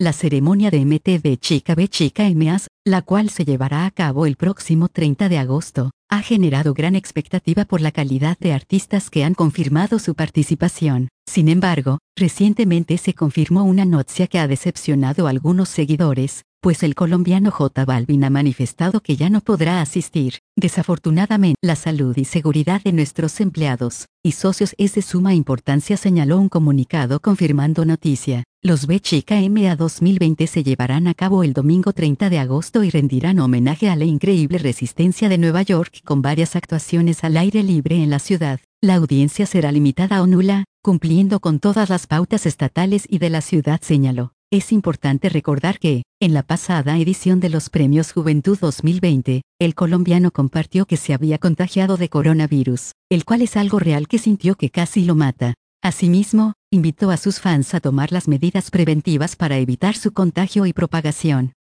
la ceremonia de MTV Chica B Chica MAs, la cual se llevará a cabo el próximo 30 de agosto, ha generado gran expectativa por la calidad de artistas que han confirmado su participación. Sin embargo, recientemente se confirmó una noticia que ha decepcionado a algunos seguidores, pues el colombiano J Balvin ha manifestado que ya no podrá asistir. Desafortunadamente, la salud y seguridad de nuestros empleados y socios es de suma importancia, señaló un comunicado confirmando noticia. Los B Chica MA 2020 se llevarán a cabo el domingo 30 de agosto y rendirán homenaje a la increíble resistencia de Nueva York con varias actuaciones al aire libre en la ciudad. La audiencia será limitada o nula, cumpliendo con todas las pautas estatales y de la ciudad, señaló. Es importante recordar que, en la pasada edición de los Premios Juventud 2020, el colombiano compartió que se había contagiado de coronavirus, el cual es algo real que sintió que casi lo mata. Asimismo, invitó a sus fans a tomar las medidas preventivas para evitar su contagio y propagación.